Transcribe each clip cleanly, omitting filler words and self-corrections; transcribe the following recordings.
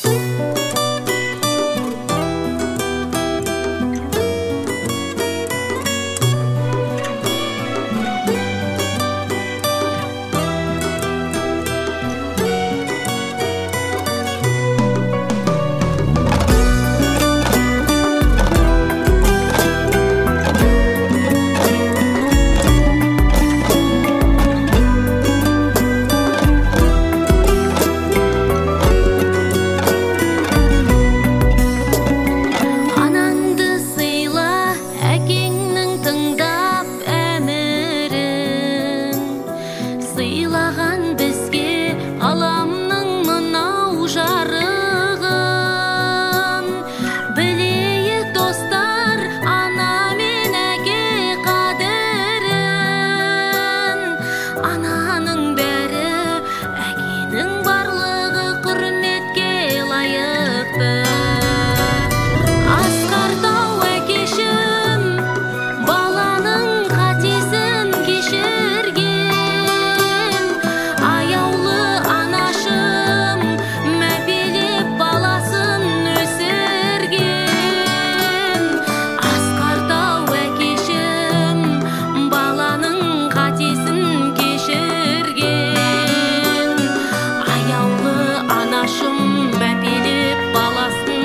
Сыйлаған бізге аламның мынау жарығын, білейік достар ана мен әке қадірін. Ананың бәрі, әкенің барлығы құрметке лайықты. Асқар тау әкешім, баланың қатесін кешірген. Аяулы анашым, мәпелеп баласын өсірген. Асқар тау әкешім, баланың қатесін кешірген. Аяулы анашым, мәпелеп баласын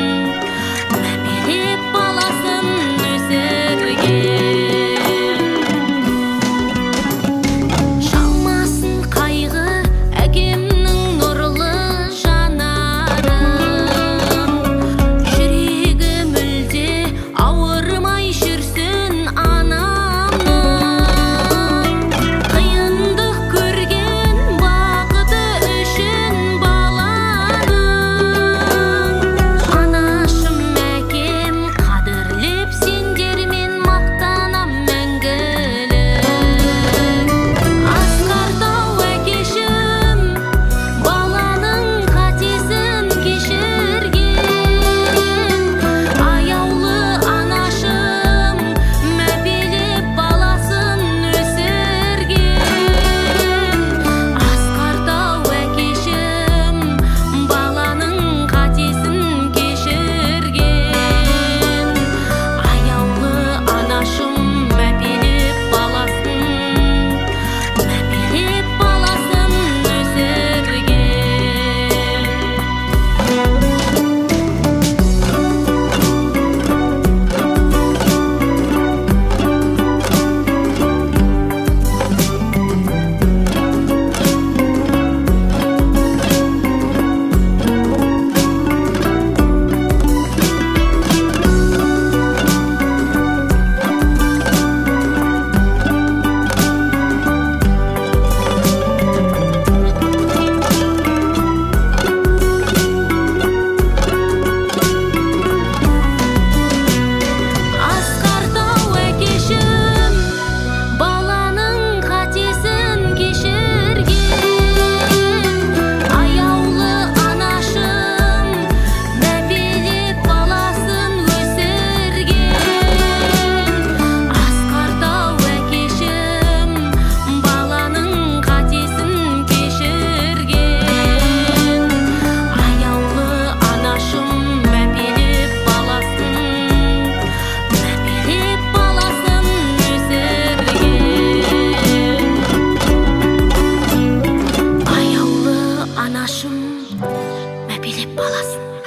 өсірген. Шалмасын қайғы әкемнің нұрлы жанарын, жүрегі мүлде ауырмай жүрсін анамның. Қиындық көрген бақыты үшін баланың. Анашым әкем қадірлеп сендермен мақтанам мәңгілік. Асқар тау әкешім, баланың қатесін кешірген. Аяулы анашым, мәпелеп баласын өсірген. Асқар тау әкешім, баланың қатесін кешірген. Аяулы анашым, мәпелеп баласын мәпелеп баласын